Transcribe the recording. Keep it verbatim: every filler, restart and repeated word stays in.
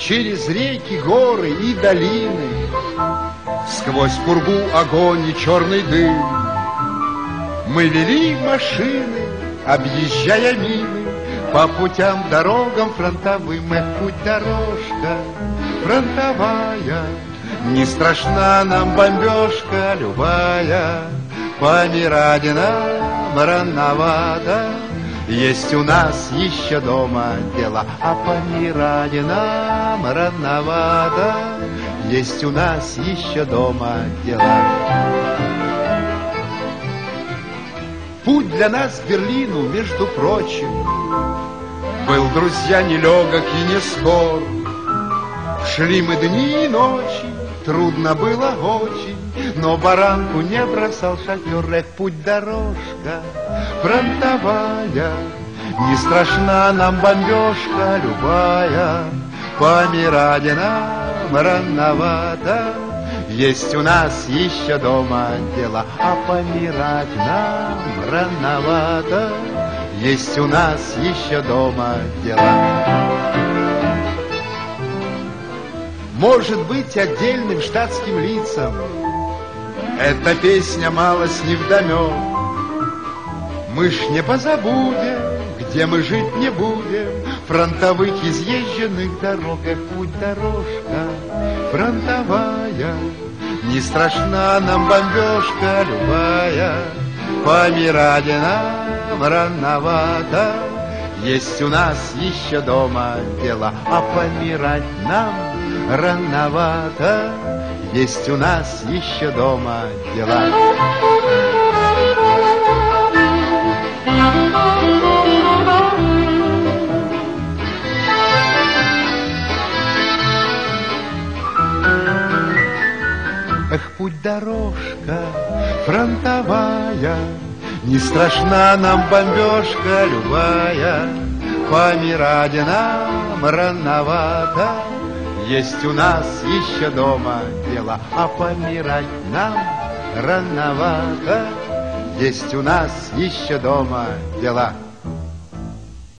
через реки, горы и долины, сквозь пургу, огонь и черный дым. Мы вели машины, объезжая мины, по путям, дорогам фронтовым. Эх, путь дорожка фронтовая, не страшна нам бомбежка любая. Помирать нам рановато, есть у нас еще дома дела. А помирать нам рановато, есть у нас еще дома дела. Путь для нас к Берлину, между прочим, был, друзья, нелегок и не скор. Шли мы дни и ночи, трудно было очень, но баранку не бросал шофер. Эх, путь дорожка фронтовая, не страшна нам бомбежка любая. Помирать нам рановато, есть у нас еще дома дела. А помирать нам рановато, есть у нас еще дома дела. Может быть, отдельным штатским лицам эта песня малость невдомек. Мы ж не позабудем, где мы жить не будем, фронтовых изъезженных дорог. Эх, путь дорожка фронтовая, не страшна нам бомбежка любая. Помирать нам рановато, есть у нас еще дома дела. А помирать нам рановато, есть у нас еще дома дела. Эх, путь дорожка фронтовая, не страшна нам бомбежка любая. Помирать нам рановато, есть у нас еще дома дела. А помирать нам рановато, есть у нас еще дома дела.